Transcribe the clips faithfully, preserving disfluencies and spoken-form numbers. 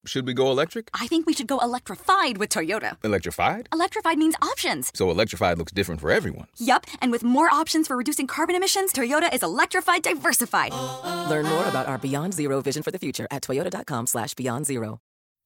Should we go electric? I think we should go electrified with Toyota. Electrified? Electrified means options. So electrified looks different for everyone. Yup, and with more options for reducing carbon emissions, Toyota is electrified diversified. Learn more about our Beyond Zero vision for the future at toyota.com slash beyond zero.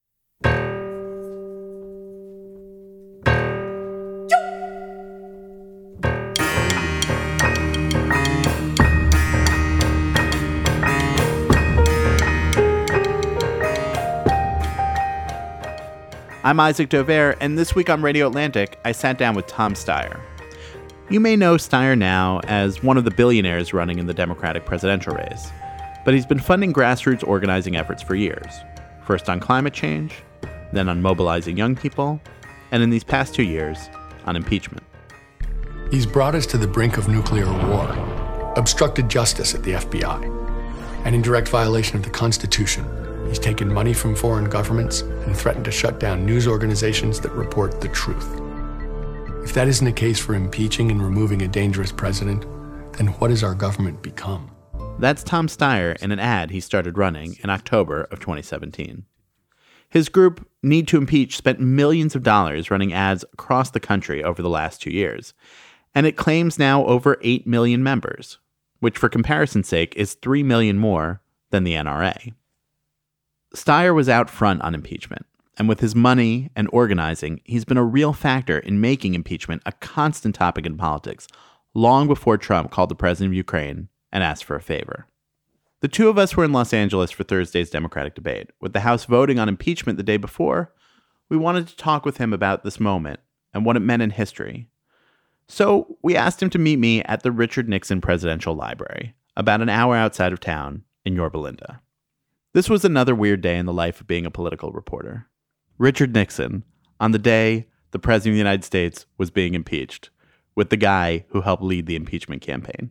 I'm Isaac Dover, and this week on Radio Atlantic, I sat down with Tom Steyer. You may know Steyer now as one of the billionaires running in the Democratic presidential race, but he's been funding grassroots organizing efforts for years, first on climate change, then on mobilizing young people, and in these past two years, on impeachment. He's brought us to the brink of nuclear war, obstructed justice at the F B I, and in direct violation of the Constitution, he's taken money from foreign governments and threatened to shut down news organizations that report the truth. If that isn't a case for impeaching and removing a dangerous president, then what has our government become? That's Tom Steyer in an ad he started running in October of twenty seventeen. His group, Need to Impeach, spent millions of dollars running ads across the country over the last two years, and it claims now over eight million members, which for comparison's sake is three million more than the N R A. Steyer was out front on impeachment, and with his money and organizing, he's been a real factor in making impeachment a constant topic in politics, long before Trump called the president of Ukraine and asked for a favor. The two of us were in Los Angeles for Thursday's Democratic debate. With the House voting on impeachment the day before, we wanted to talk with him about this moment and what it meant in history. So we asked him to meet me at the Richard Nixon Presidential Library, about an hour outside of town in Yorba Linda. This was another weird day in the life of being a political reporter. Richard Nixon, on the day the President of the United States was being impeached, with the guy who helped lead the impeachment campaign.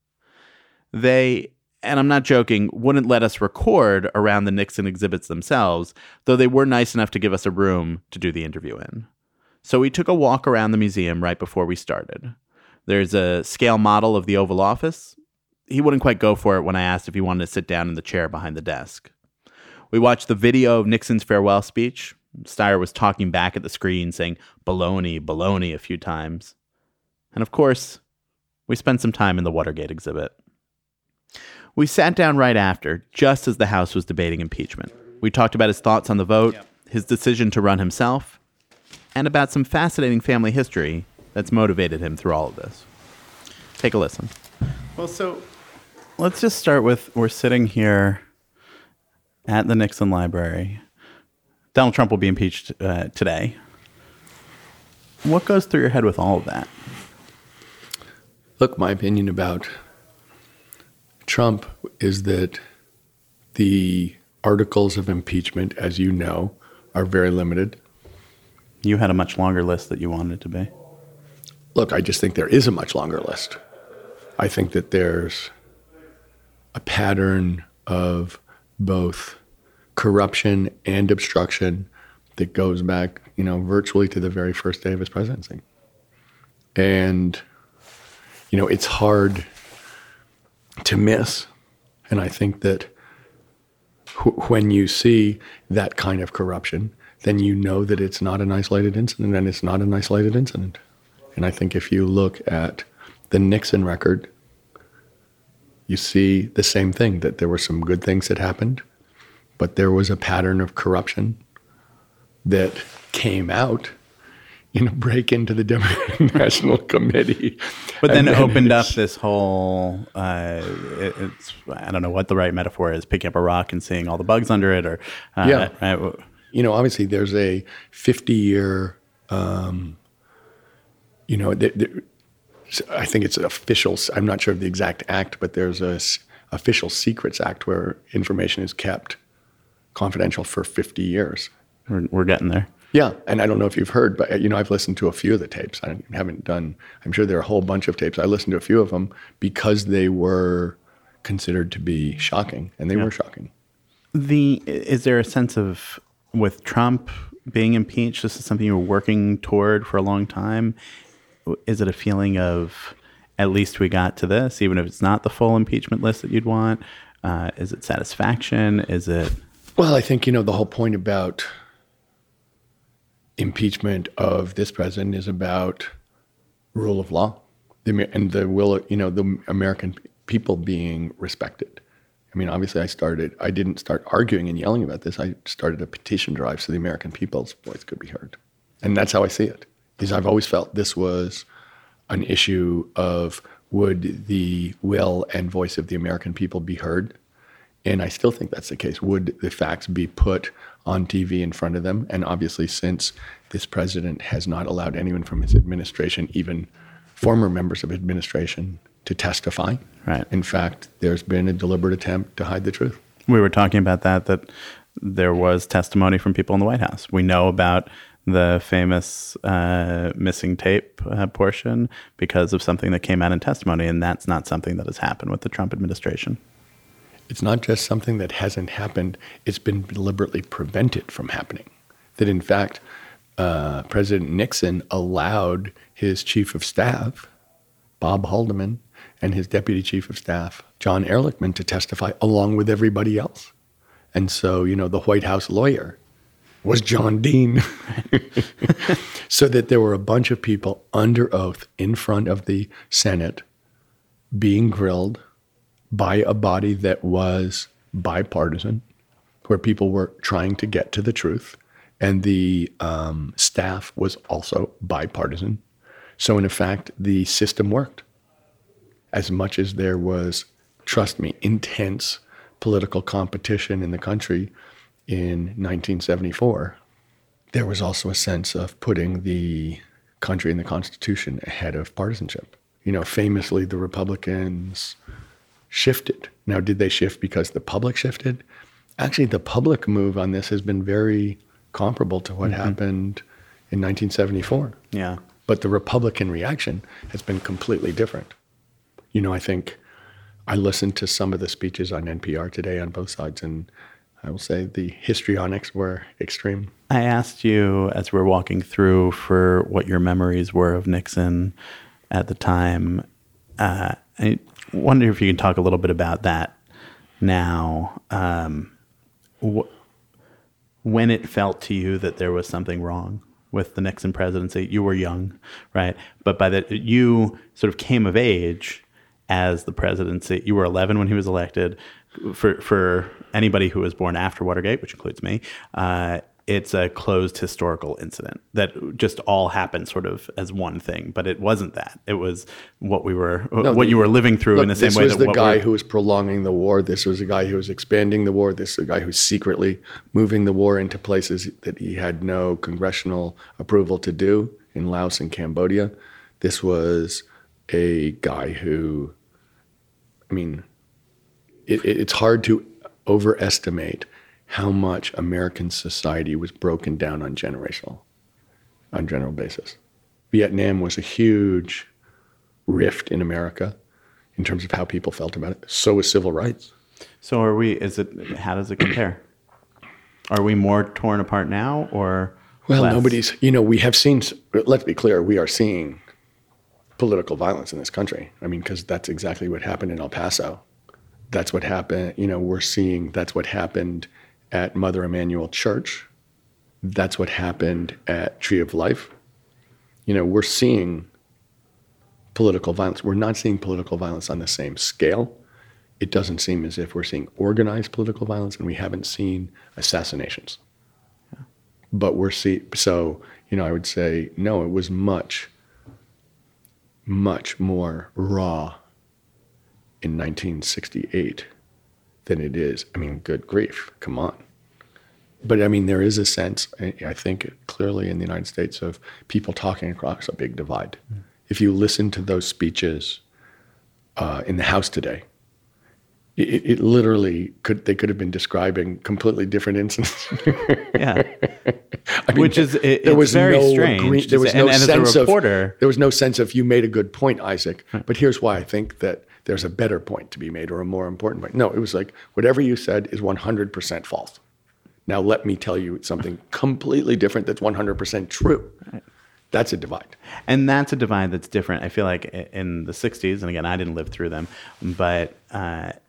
They, and I'm not joking, wouldn't let us record around the Nixon exhibits themselves, though they were nice enough to give us a room to do the interview in. So we took a walk around the museum right before we started. There's a scale model of the Oval Office. He wouldn't quite go for it when I asked if he wanted to sit down in the chair behind the desk. We watched the video of Nixon's farewell speech. Steyer was talking back at the screen, saying baloney, baloney a few times. And of course, we spent some time in the Watergate exhibit. We sat down right after, just as the House was debating impeachment. We talked about his thoughts on the vote, his decision to run himself, and about some fascinating family history that's motivated him through all of this. Take a listen. Well, so let's just start with, we're sitting here at the Nixon Library. Donald Trump will be impeached uh, today. What goes through your head with all of that? Look, my opinion about Trump is that the articles of impeachment, as you know, are very limited. You had a much longer list that you wanted it to be. Look, I just think there is a much longer list. I think that there's a pattern of both corruption and obstruction that goes back, you know, virtually to the very first day of his presidency. And, you know, it's hard to miss. And I think that wh- when you see that kind of corruption, then you know that it's not an isolated incident, and it's not an isolated incident. And I think if you look at the Nixon record, you see the same thing, that there were some good things that happened, but there was a pattern of corruption that came out in a break into the Democratic National Committee. But then, then opened up this whole, uh, it, it's, I don't know what the right metaphor is, picking up a rock and seeing all the bugs under it, or uh, yeah. Right? You know, obviously there's a fifty-year, um, you know, th- th- I think it's an official, I'm not sure of the exact act, but there's a s- official Secrets Act where information is kept confidential for fifty years. We're, we're getting there. Yeah, and I don't know if you've heard, but, you know, I've listened to a few of the tapes. I haven't done, I'm sure there are a whole bunch of tapes. I listened to a few of them because they were considered to be shocking, and they yeah. were shocking. The is there a sense of, with Trump being impeached, this is something you were working toward for a long time? Is it a feeling of, at least we got to this, even if it's not the full impeachment list that you'd want? Uh, is it satisfaction? Is it... Well, I think, you know, the whole point about impeachment of this president is about rule of law the, and the will, you know, the American people being respected. I mean, obviously I started, I didn't start arguing and yelling about this. I started a petition drive so the American people's voice could be heard. And that's how I see it, is I've always felt this was an issue of would the will and voice of the American people be heard? And I still think that's the case. Would the facts be put on T V in front of them? And obviously, since this president has not allowed anyone from his administration, even former members of administration, to testify. Right. In fact, there's been a deliberate attempt to hide the truth. We were talking about that, that there was testimony from people in the White House. We know about the famous uh, missing tape uh, portion because of something that came out in testimony, and that's not something that has happened with the Trump administration. It's not just something that hasn't happened, it's been deliberately prevented from happening. That in fact, uh, President Nixon allowed his chief of staff, Bob Haldeman, and his deputy chief of staff, John Ehrlichman, to testify along with everybody else. And so, you know, the White House lawyer was John Dean. So that there were a bunch of people under oath in front of the Senate being grilled by a body that was bipartisan, where people were trying to get to the truth. And the um, staff was also bipartisan. So in fact, the system worked. As much as there was, trust me, intense political competition in the country in nineteen seventy-four, there was also a sense of putting the country and the Constitution ahead of partisanship. You know, famously, the Republicans shifted. Now, did they shift because the public shifted? Actually, the public move on this has been very comparable to what mm-hmm. happened in nineteen seventy-four. Yeah. But the Republican reaction has been completely different. You know, I think I listened to some of the speeches on N P R today on both sides, and I will say the histrionics were extreme. I asked you as we were walking through for what your memories were of Nixon at the time. Uh, I wonder if you can talk a little bit about that now. Um, wh- when it felt to you that there was something wrong with the Nixon presidency, you were young, right? But by that, you sort of came of age as the presidency. You were eleven when he was elected. For for anybody who was born after Watergate, which includes me, uh, it's a closed historical incident that just all happened sort of as one thing. But it wasn't that. It was what we were, no, what the, you were living through look, in the same this way. was that the what guy we're, who was prolonging the war. This was the guy who was expanding the war. This was the guy who was secretly moving the war into places that he had no congressional approval to do in Laos and Cambodia. This was a guy who, I mean, it, it, it's hard to overestimate how much American society was broken down on generational, on general basis. Vietnam was a huge rift in America in terms of how people felt about it. So was civil rights. So are we, is it, how does it compare? Are we more torn apart now or Well, less? nobody's, you know, we have seen, let's be clear, we are seeing political violence in this country. I mean, because that's exactly what happened in El Paso. That's what happened, you know, we're seeing that's what happened at Mother Emanuel Church. That's what happened at Tree of Life. You know, we're seeing political violence. We're not seeing political violence on the same scale. It doesn't seem as if we're seeing organized political violence, and we haven't seen assassinations. Yeah. But we're see so, you know, I would say, no, it was much, much more raw in nineteen sixty-eight than it is. I mean, good grief, come on. But I mean, there is a sense, I think clearly in the United States, of people talking across a big divide. Mm. If you listen to those speeches uh, in the House today, it, it literally could, they could have been describing completely different instances. Yeah. I mean, Which is, it, there it's was very no strange. Agree, there was say, no and, and sense as a reporter, of, there was no sense of, you made a good point, Isaac, right. But here's why I think that there's a better point to be made or a more important point. No, it was like, whatever you said is one hundred percent false. Now let me tell you something completely different that's one hundred percent true. Right. That's a divide. And that's a divide that's different. I feel like in the sixties, and again, I didn't live through them, but uh,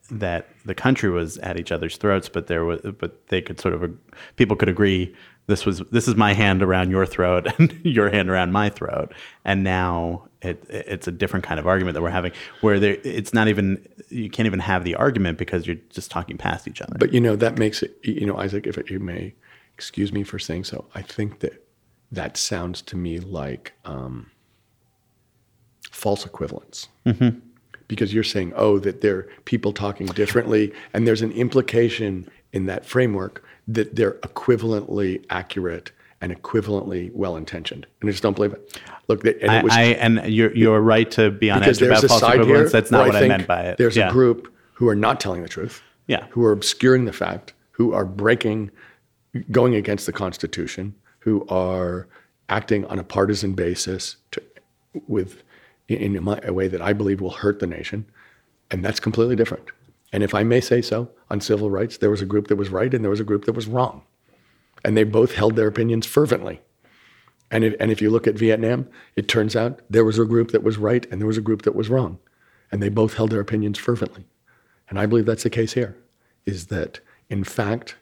that the country was at each other's throats, but there was, but they could sort of, people could agree this was, this is my hand around your throat and your hand around my throat. And now it, it's a different kind of argument that we're having, where there, it's not even, you can't even have the argument because you're just talking past each other. But, you know, that makes it, you know, Isaac, if you may excuse me for saying so, I think that that sounds to me like um, false equivalence. Mm-hmm. Because you're saying, oh, that there are people talking differently, and there's an implication in that framework that they're equivalently accurate and equivalently well-intentioned. And I just don't believe it. Look, and it was, I, I and you're you're right to be on edge about false equivalence. That's not what I, I meant by it. There's yeah. a group who are not telling the truth, yeah. who are obscuring the fact, who are breaking, going against the Constitution, who are acting on a partisan basis to, with in a, a way that I believe will hurt the nation. And that's completely different. And if I may say so, on civil rights, there was a group that was right and there was a group that was wrong. And they both held their opinions fervently. And if, and if you look at Vietnam, it turns out there was a group that was right and there was a group that was wrong. And they both held their opinions fervently. And I believe that's the case here, is that, in fact,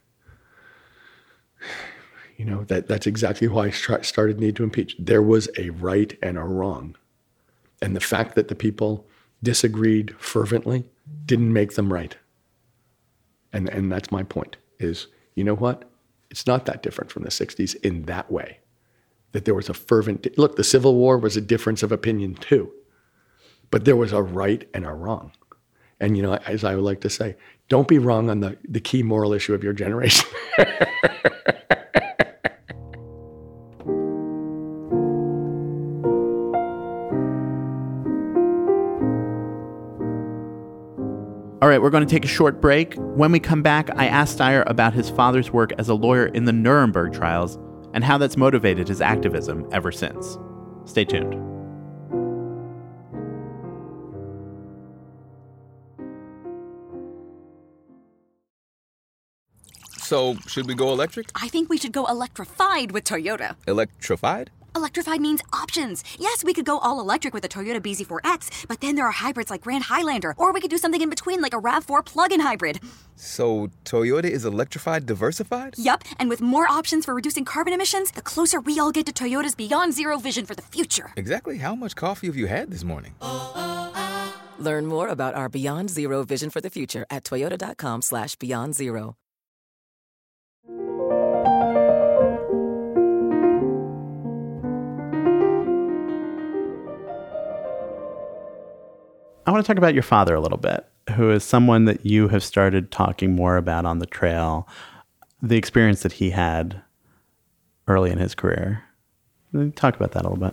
you know, that, that's exactly why I started Need to Impeach. There was a right and a wrong. And the fact that the people disagreed fervently didn't make them right. And and that's my point, is, you know what? It's not that different from the sixties in that way. That there was a fervent, look, the Civil War was a difference of opinion too. But there was a right and a wrong. And, you know, as I would like to say, don't be wrong on the, the key moral issue of your generation. All right, we're going to take a short break. When we come back, I asked Steyer about his father's work as a lawyer in the Nuremberg trials and how that's motivated his activism ever since. Stay tuned. So, should we go electric? I think we should go electrified with Toyota. Electrified? Electrified means options. Yes, we could go all electric with the Toyota B Z four X, but then there are hybrids like Grand Highlander, or we could do something in between like a RAV four plug-in hybrid. So, Toyota is electrified diversified? Yup, and with more options for reducing carbon emissions, the closer we all get to Toyota's Beyond Zero vision for the future. Exactly how much coffee have you had this morning? Learn more about our Beyond Zero vision for the future at toyota.com slash beyond zero. I want to talk about your father a little bit, who is someone that you have started talking more about on the trail, the experience that he had early in his career. Talk about that a little bit.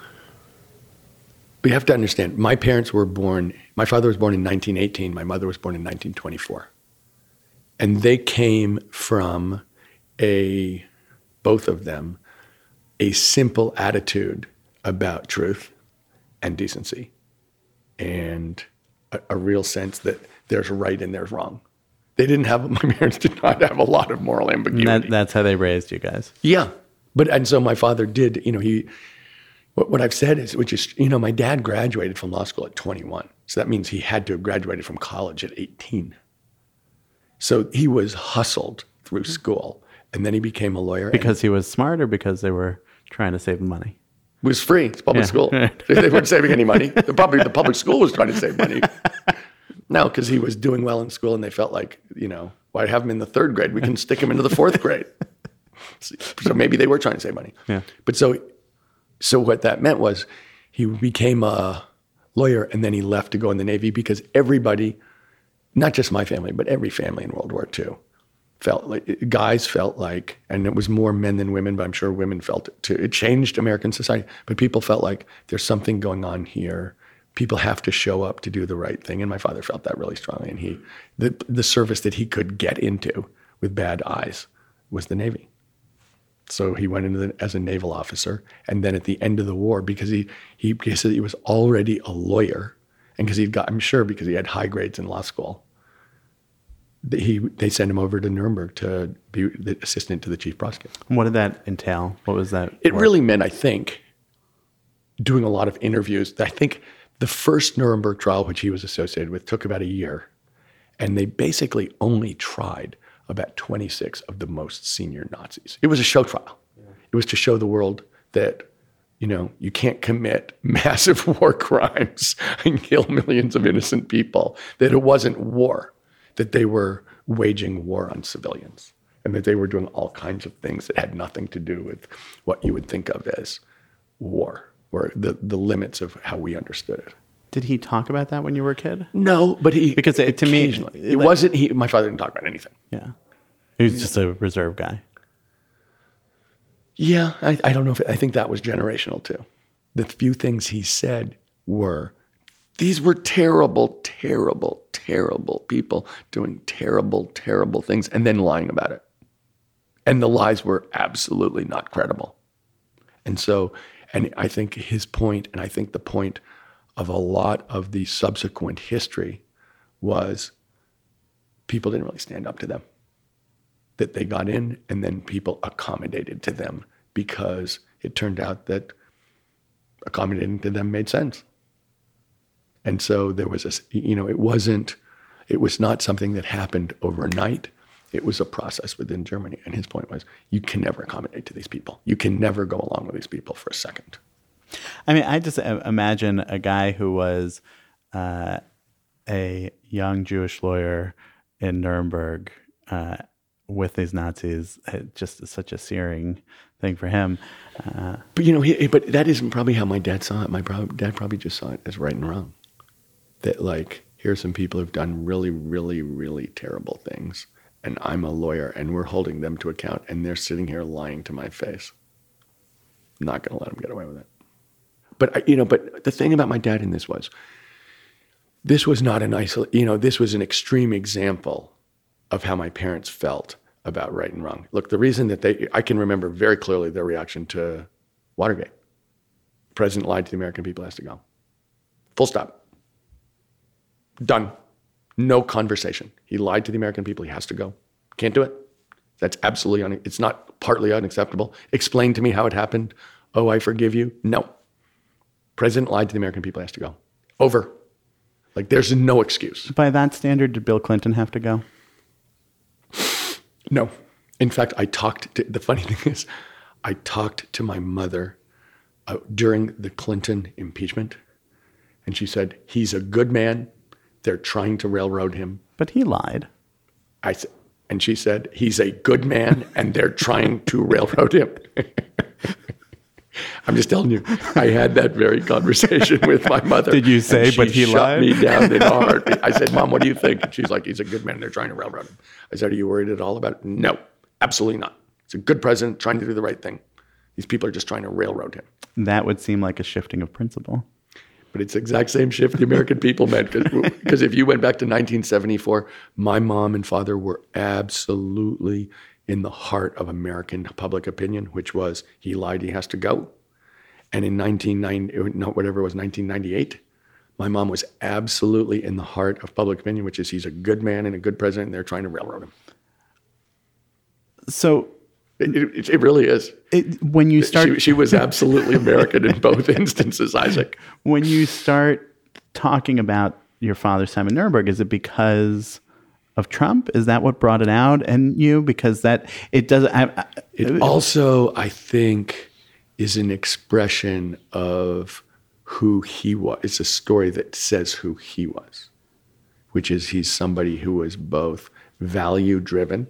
We have to understand, my parents were born, my father was born in nineteen eighteen, my mother was born in nineteen twenty-four. And they came from a, both of them, a simple attitude about truth and decency. And a, a real sense that there's right and there's wrong. They didn't have, my parents did not have a lot of moral ambiguity. That, that's how they raised you guys. Yeah. But, and so my father did, you know, he, what, what I've said is, which is, you know, my dad graduated from law school at twenty-one. So that means he had to have graduated from college at eighteen. So he was hustled through school and then he became a lawyer. Because he was smart or because they were trying to save money? It was free. It's public yeah. school. They weren't saving any money. The public, the public school was trying to save money. No, because he was doing well in school and they felt like, you know, why have him in the third grade? We can stick him into the fourth grade. So maybe they were trying to save money. Yeah. But so, so what that meant was he became a lawyer and then he left to go in the Navy because everybody, not just my family, but every family in World War Two, felt like, guys felt like, and it was more men than women, but I'm sure women felt it too. It changed American society, but people felt like there's something going on here. People have to show up to do the right thing. And my father felt that really strongly. And he, the, the service that he could get into with bad eyes was the Navy. So he went into the, as a naval officer. And then at the end of the war, because he, he, he said he was already a lawyer, and because he'd got, I'm sure because he had high grades in law school, He, they sent him over to Nuremberg to be the assistant to the chief prosecutor. What did that entail? What was that? It work? really meant, I think, doing a lot of interviews. I think the first Nuremberg trial, which he was associated with, took about a year. And they basically only tried about twenty-six of the most senior Nazis. It was a show trial. Yeah. It was to show the world that, you know, you can't commit massive war crimes and kill millions of innocent people, that it wasn't war, that they were waging war on civilians, and that they were doing all kinds of things that had nothing to do with what you would think of as war, or the, the limits of how we understood it. Did he talk about that when you were a kid? No, but he because it, to me it like, wasn't. He, my father didn't talk about anything. Yeah, he was just a reserve guy. Yeah, I, I don't know if it, I think that was generational too. The few things he said were, these were terrible, terrible, terrible people doing terrible, terrible things, and then lying about it. And the lies were absolutely not credible. And so, and I think his point, and I think the point of a lot of the subsequent history was people didn't really stand up to them. That they got in and then people accommodated to them because it turned out that accommodating to them made sense. And so there was a, you know, it wasn't, it was not something that happened overnight. It was a process within Germany. And his point was, you can never accommodate to these people. You can never go along with these people for a second. I mean, I just imagine a guy who was uh, a young Jewish lawyer in Nuremberg uh, with these Nazis. Just such a searing thing for him. Uh, but you know, he, but that isn't probably how my dad saw it. My pro- dad probably just saw it as right and wrong. That like, here are some people who've done really, really, really terrible things, and I'm a lawyer, and we're holding them to account, and they're sitting here lying to my face. I'm not going to let them get away with it. But, you know, but the thing about my dad in this was, this was not an isol- you know, this was an extreme example of how my parents felt about right and wrong. Look, the reason that they, I can remember very clearly their reaction to Watergate. The president lied to the American people, has to go. Full stop. Done. No conversation. He lied to the American people, he has to go. Can't do it. That's absolutely, un- it's not partly unacceptable. Explain to me how it happened. Oh, I forgive you. No. President lied to the American people, has to go. Over. Like, there's no excuse. By that standard, did Bill Clinton have to go? No. In fact, I talked to, the funny thing is, I talked to my mother uh, during the Clinton impeachment, and she said, he's a good man. They're trying to railroad him. But he lied. I said, and she said, he's a good man, and they're trying to railroad him. I'm just telling you, I had that very conversation with my mother. Did you say, but he shut lied? me down in a heartbeat. I said, Mom, what do you think? And she's like, he's a good man. They're trying to railroad him. I said, are you worried at all about it? No, absolutely not. He's a good president trying to do the right thing. These people are just trying to railroad him. That would seem like a shifting of principle. But it's the exact same shift the American people meant. Because if you went back to nineteen seventy-four, my mom and father were absolutely in the heart of American public opinion, which was, he lied, he has to go. And in nineteen ninety, no, whatever it was, nineteen ninety-eight, my mom was absolutely in the heart of public opinion, which is he's a good man and a good president, and they're trying to railroad him. So it, it, it really is. It, when you start, she, she was absolutely American in both instances, Isaac. When you start talking about your father's time in Nuremberg, is it because of Trump? Is that what brought it out in you? Because that it doesn't. I, I, it also, I think, is an expression of who he was. It's a story that says who he was, which is he's somebody who was both value-driven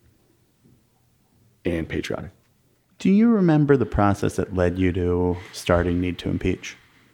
and patriotic. Do you remember the process that led you to starting Need to Impeach?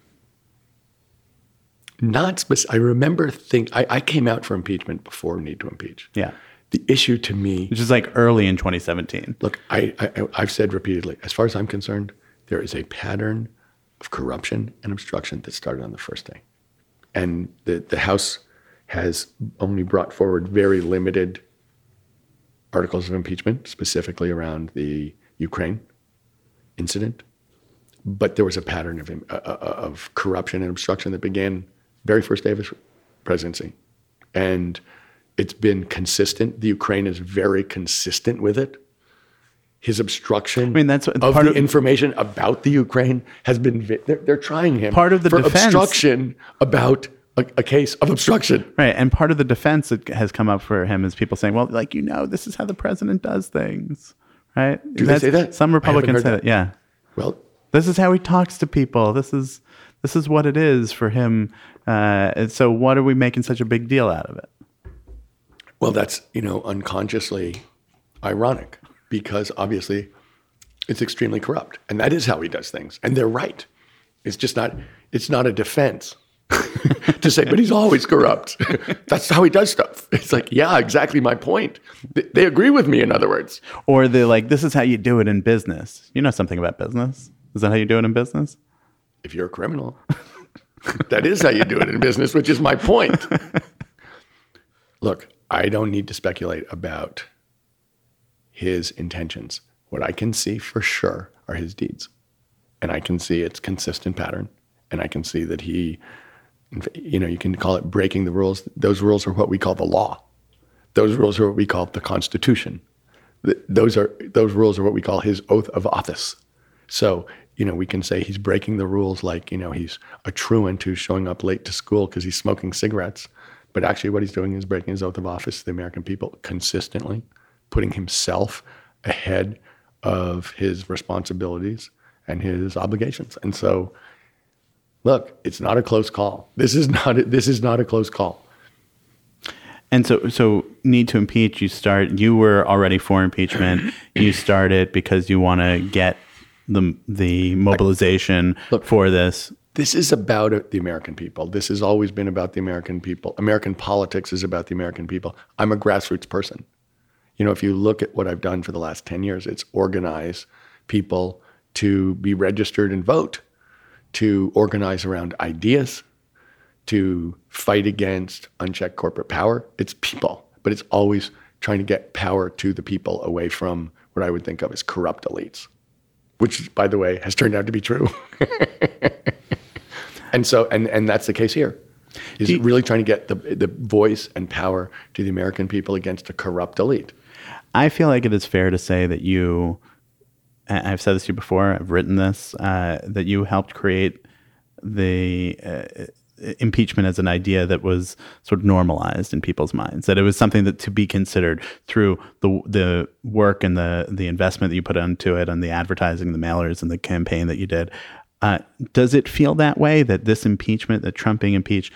Not specific. I remember think I, I came out for impeachment before Need to Impeach. Yeah. The issue to me, which is like early in twenty seventeen. Look, I, I I've said repeatedly, as far as I'm concerned, there is a pattern of corruption and obstruction that started on the first day, and the the House has only brought forward very limited articles of impeachment, specifically around the Ukraine incident. But there was a pattern of uh, of corruption and obstruction that began very first day of his presidency, and it's been consistent. The Ukraine is very consistent with it. His obstruction I mean, that's of part the of, information about the Ukraine has been, they're, they're trying him part of the for defense. obstruction about a, a case of obstruction. Right. And part of the defense that has come up for him is people saying, well, like, you know, this is how the president does things. Right. Do they say that? Some Republicans say that. that. Yeah. Well, this is how he talks to people. This is this is what it is for him. Uh, and so what are we making such a big deal out of it? well, that's, you know, unconsciously ironic because obviously it's extremely corrupt. And that is how he does things. And they're right. It's just not, it's not a defense to say, but he's always corrupt. That's how he does stuff. It's like, yeah, exactly my point. They, they agree with me, in other words. Or they're like, this is how you do it in business. You know something about business. Is that how you do it in business? If you're a criminal, that is how you do it in business, which is my point. Look, I don't need to speculate about his intentions. What I can see for sure are his deeds. And I can see its consistent pattern. And I can see that he, you know, you can call it breaking the rules. Those rules are what we call the law. Those rules are what we call the Constitution. Those are those rules are what we call his oath of office. So, you know, we can say he's breaking the rules like, you know, he's a truant who's showing up late to school because he's smoking cigarettes. But actually what he's doing is breaking his oath of office to the American people consistently, putting himself ahead of his responsibilities and his obligations. And so, look, it's not a close call. This is not a, this is not a close call. And so, so need to impeach. You start. You were already for impeachment. You started because you want to get the the mobilization Look, for this. This is about the American people. This has always been about the American people. American politics is about the American people. I'm a grassroots person. You know, if you look at what I've done for the last ten years, it's organize people to be registered and vote, to organize around ideas, to fight against unchecked corporate power. It's people, but it's always trying to get power to the people away from what I would think of as corrupt elites, which, by the way, has turned out to be true. And so, and, and that's the case here. Is you, really trying to get the the voice and power to the American people against a corrupt elite. I feel like it is fair to say that you, I've said this to you before, I've written this, uh, that you helped create the uh, impeachment as an idea that was sort of normalized in people's minds, that it was something that to be considered through the the work and the the investment that you put into it and the advertising, the mailers and the campaign that you did. Uh, does it feel that way, that this impeachment, that Trump being impeached,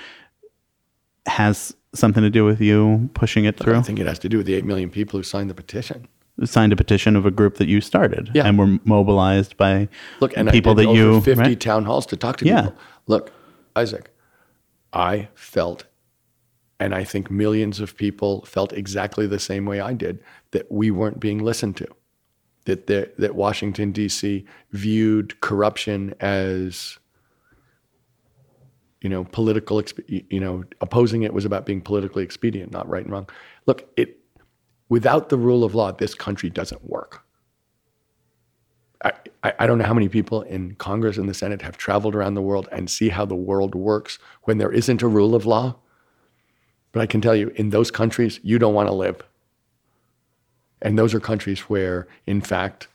has something to do with you pushing it through? I think it has to do with the eight million people who signed the petition. Signed a petition of a group that you started, yeah. and were mobilized by Look, and people I did that over you fifty right? town halls to talk to yeah. people. Look, Isaac, I felt, and I think millions of people felt exactly the same way I did, that we weren't being listened to, that the, that Washington D C viewed corruption as, you know, political. You know, opposing it was about being politically expedient, not right and wrong. Look, it. Without the rule of law, this country doesn't work. I, I, I don't know how many people in Congress and the Senate have traveled around the world and see how the world works when there isn't a rule of law. But I can tell you, in those countries, you don't want to live. And those are countries where, in fact,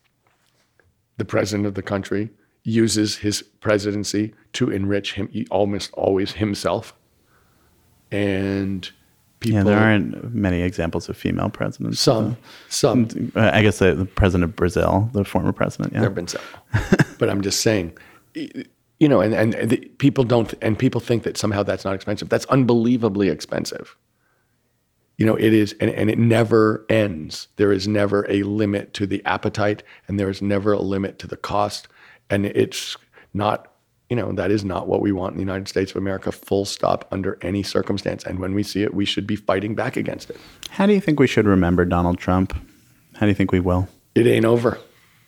the president of the country uses his presidency to enrich him, almost always himself. And people, yeah, there aren't many examples of female presidents. Some, so. some. Uh, I guess the, the president of Brazil, the former president. Yeah, there have been several. But I'm just saying, you know, and and the, people don't, and people think that somehow that's not expensive. That's unbelievably expensive. You know, it is, and, and it never ends. There is never a limit to the appetite, and there is never a limit to the cost. And it's not. You know, that is not what we want in the United States of America, full stop, under any circumstance. And when we see it, we should be fighting back against it. How do you think we should remember Donald Trump? How do you think we will? It ain't over.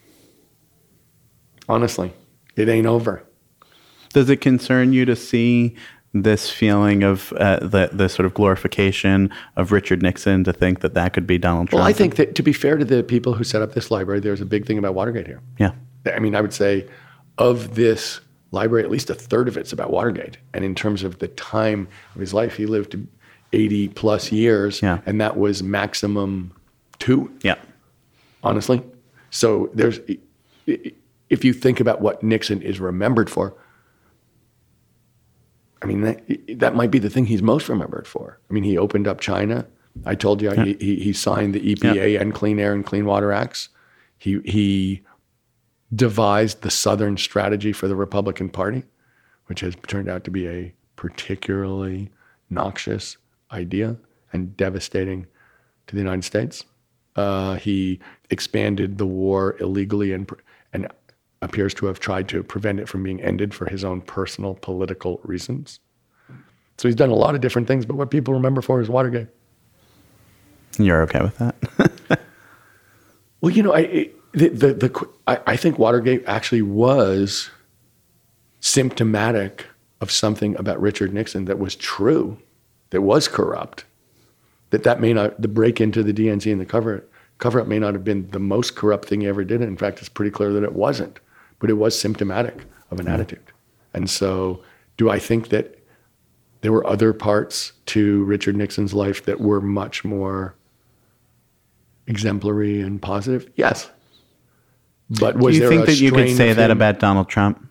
Honestly, it ain't over. Does it concern you to see this feeling of uh, the, the sort of glorification of Richard Nixon, to think that that could be Donald Trump? Well, I think that, to be fair to the people who set up this library, there's a big thing about Watergate here. Yeah. I mean, I would say of this library, at least a third of it's about Watergate. And in terms of the time of his life, he lived eighty plus years, yeah. and that was maximum two. Yeah. Honestly. So there's, if you think about what Nixon is remembered for, I mean, that, that might be the thing he's most remembered for. I mean, he opened up China. I told you, yeah. he, he, he signed the E P A yeah. and Clean Air and Clean Water Acts. He, he devised the Southern strategy for the Republican Party, which has turned out to be a particularly noxious idea and devastating to the United States. Uh, he expanded the war illegally and and appears to have tried to prevent it from being ended for his own personal political reasons. So he's done a lot of different things, but what people remember for is Watergate. You're okay with that? Well, you know, I the the, the I, I think Watergate actually was symptomatic of something about Richard Nixon that was true, that was corrupt. That that may not, the break into the D N C and the cover cover up may not have been the most corrupt thing he ever did. In fact, it's pretty clear that it wasn't, but it was symptomatic of an mm. attitude. And so, do I think that there were other parts to Richard Nixon's life that were much more exemplary and positive? Yes. But was do you there think a that you could say that him? about Donald Trump?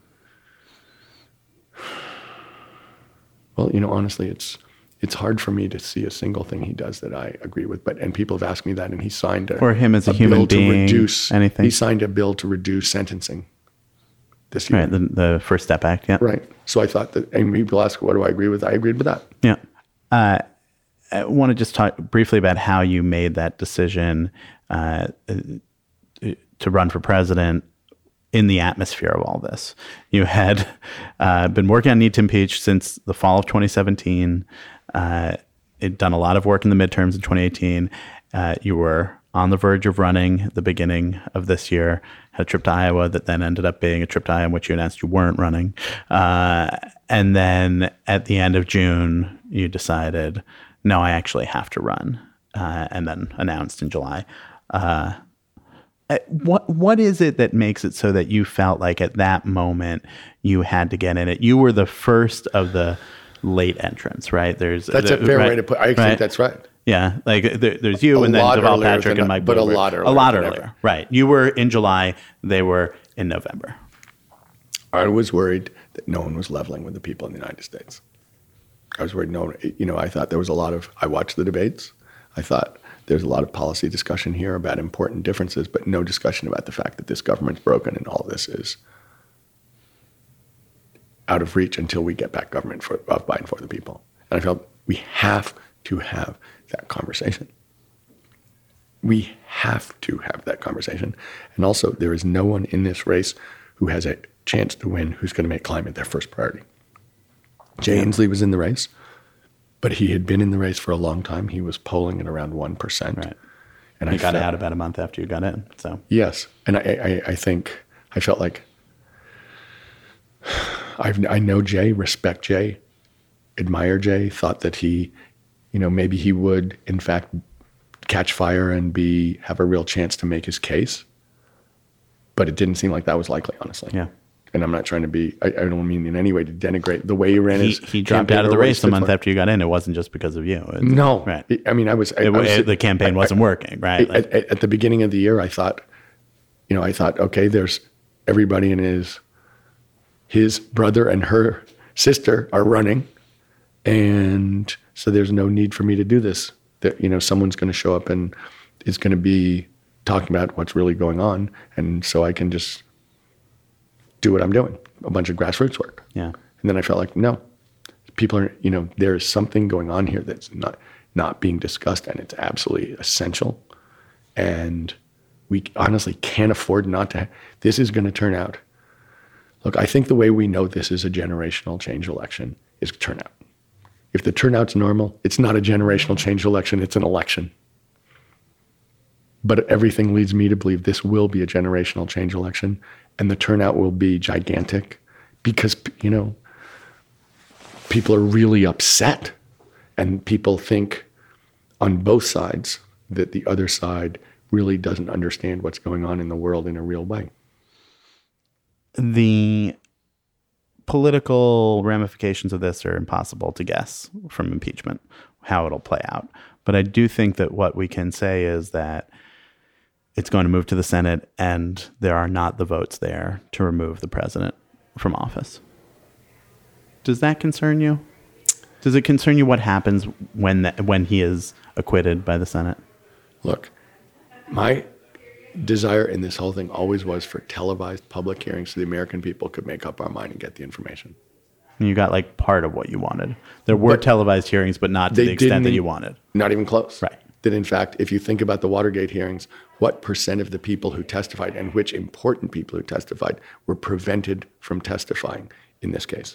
Well, you know, honestly, it's it's hard for me to see a single thing he does that I agree with. But and people have asked me that, and he signed a or him as a, a human bill being, to reduce anything. He signed a bill to reduce sentencing this year. Right, the, the First Step Act. Yeah. Right. So I thought that, and people ask, what do I agree with? I agreed with that. Yeah. Uh, I want to just talk briefly about how you made that decision uh, to run for president in the atmosphere of all this. You had uh, been working on Need to Impeach since the fall of twenty seventeen. Uh, had done a lot of work in the midterms in twenty eighteen. Uh, you were on the verge of running at the beginning of this year, had a trip to Iowa that then ended up being a trip to Iowa in which you announced you weren't running. Uh, and then at the end of June, you decided, no, I actually have to run, uh, and then announced in July. Uh, what What is it that makes it so that you felt like at that moment you had to get in it? You were the first of the late entrants, right? There's That's the, a fair right, way to put it. I think right? that's right. Yeah, like there, there's you a and then Deval Patrick than, and Mike But Bloomberg. a lot earlier. A lot than earlier, ever. right. You were in July, they were in November. I was worried that no one was leveling with the people in the United States. I was worried no one, you know, I thought there was a lot of, I watched the debates. I thought there's a lot of policy discussion here about important differences, but no discussion about the fact that this government's broken and all this is out of reach until we get back government for, of by and for the people. And I felt we have to have that conversation. We have to have that conversation. And also, there is no one in this race who has a chance to win who's going to make climate their first priority. Jay Inslee was in the race, but he had been in the race for a long time. He was polling at around one percent. Right. And you I got felt, out about a month after you got in. So yes. And I, I, I think I felt like I've, I know Jay, respect Jay, admire Jay, thought that he, you know, maybe he would, in fact, catch fire and be have a real chance to make his case. But it didn't seem like that was likely, honestly. Yeah. And I'm not trying to be, I, I don't mean in any way to denigrate the way he ran he, his He dropped out of the race a month after you got in. It wasn't just because of you. It's, no. Right. I mean, I was... I, it, I was the campaign I, wasn't I, working, right? Like, at, at, at the beginning of the year, I thought, you know, I thought, okay, there's everybody in his, his brother and her sister are running. And so there's no need for me to do this. That, you know, someone's going to show up and is going to be talking about what's really going on. And so I can just do what I'm doing, a bunch of grassroots work. Yeah. And then I felt like, no, people are, you know, there is something going on here that's not, not being discussed, and it's absolutely essential. And we honestly can't afford not to. This is going to turn out. Look, I think the way we know this is a generational change election is turnout. If the turnout's normal, it's not a generational change election, it's an election. But everything leads me to believe this will be a generational change election, and the turnout will be gigantic because, you know, people are really upset, and people think on both sides that the other side really doesn't understand what's going on in the world in a real way. The political ramifications of this are impossible to guess from impeachment, how it'll play out. But I do think that what we can say is that it's going to move to the Senate, and there are not the votes there to remove the president from office. Does that concern you? Does it concern you what happens when the, when he is acquitted by the Senate? Look, my desire in this whole thing always was for televised public hearings so the American people could make up our mind and get the information. And you got like part of what you wanted. There were But televised hearings, but not to the extent that you wanted. Not even close. Right. That in fact, if you think about the Watergate hearings, what percent of the people who testified and which important people who testified were prevented from testifying in this case?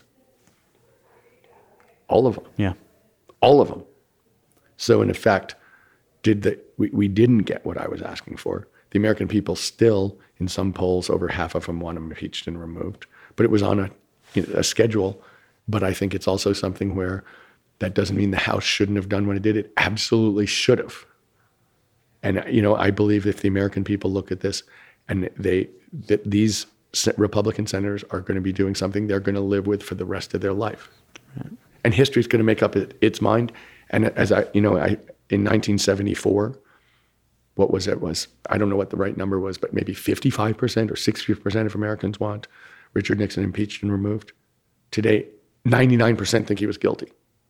All of them. Yeah. All of them. So in effect, did the, we, we didn't get what I was asking for. The American people still, in some polls, over half of them want him impeached and removed. But it was on a, you know, a schedule. But I think it's also something where that doesn't mean the House shouldn't have done what it did. It absolutely should have. And, you know, I believe if the American people look at this and they that these Republican senators are going to be doing something they're going to live with for the rest of their life. Right. And history is going to make up it, its mind. And as I, you know, I in nineteen seventy-four, what was it? Was I don't know what the right number was, but maybe fifty-five percent or sixty percent of Americans want Richard Nixon impeached and removed. Today, ninety-nine percent think he was guilty.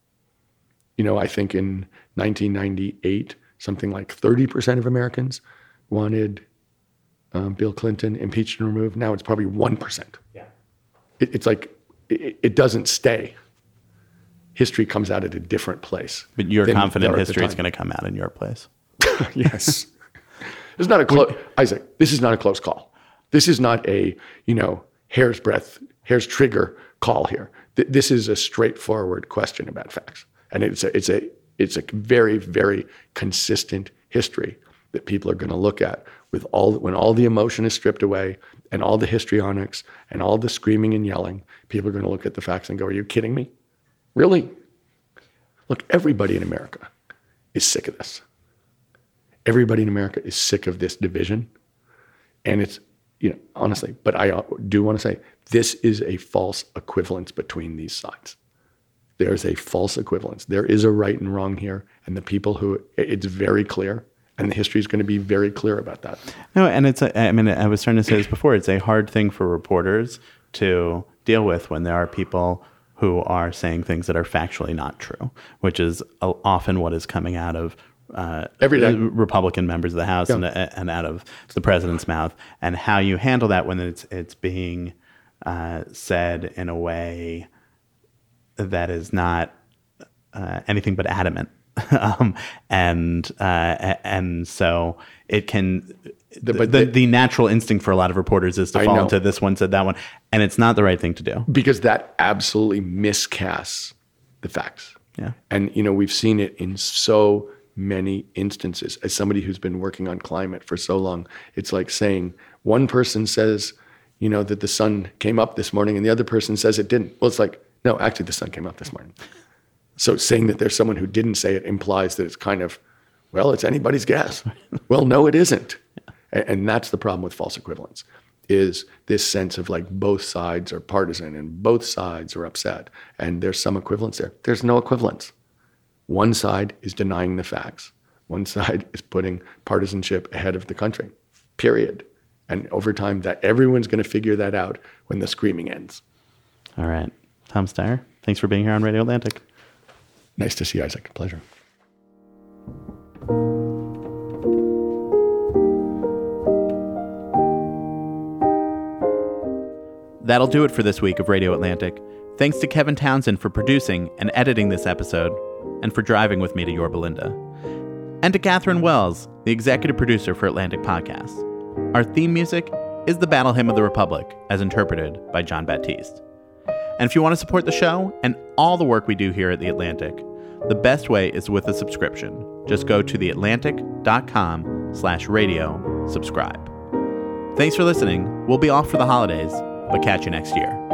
You know, I think in nineteen ninety-eight, something like thirty percent of Americans wanted um, Bill Clinton impeached and removed. Now it's probably one percent. Yeah. It, it's like, it, it doesn't stay. History comes out at a different place. But you're confident history is going to come out in your place. Yes. It's not a close, Isaac, this is not a close call. This is not a, you know, hair's breadth, hair's trigger call here. Th- this is a straightforward question about facts. And it's a, it's a, it's a very, very consistent history that people are going to look at with all, when all the emotion is stripped away and all the histrionics and all the screaming and yelling, people are going to look at the facts and go, are you kidding me? Really? Look, everybody in America is sick of this. Everybody in America is sick of this division. And it's, you know, honestly, but I do want to say this is a false equivalence between these sides. There's a false equivalence. There is a right and wrong here. And the people who, it's very clear. And the history is going to be very clear about that. No, and it's, a, I mean, I was starting to say this before, it's a hard thing for reporters to deal with when there are people who are saying things that are factually not true, which is often what is coming out of uh, Every day. Republican members of the House, yeah. and, and out of the president's mouth, and how you handle that when it's it's being uh, said in a way that is not uh, anything but adamant, um, and uh, and so it can. The, but the, the, the natural instinct for a lot of reporters is to I fall know. into this one said that one, and it's not the right thing to do because that absolutely miscasts the facts. Yeah, and you know we've seen it in so many instances. As somebody who's been working on climate for so long, it's like saying one person says, you know, that the sun came up this morning, and the other person says it didn't. Well, it's like no, actually, the sun came up this morning. So saying that there's someone who didn't say it implies that it's kind of, well, it's anybody's guess. Well, no, it isn't. And that's the problem with false equivalence, is this sense of like both sides are partisan and both sides are upset. And there's some equivalence there. There's no equivalence. One side is denying the facts. One side is putting partisanship ahead of the country, period. And over time, that everyone's going to figure that out when the screaming ends. All right. Tom Steyer, thanks for being here on Radio Atlantic. Nice to see you, Isaac. Pleasure. That'll do it for this week of Radio Atlantic. Thanks to Kevin Townsend for producing and editing this episode, and for driving with me to Yorba Linda. And to Catherine Wells, the executive producer for Atlantic Podcasts. Our theme music is the Battle Hymn of the Republic, as interpreted by John Baptiste. And if you want to support the show and all the work we do here at The Atlantic, the best way is with a subscription. Just go to theatlantic.com slash radio subscribe. Thanks for listening. We'll be off for the holidays, but catch you next year.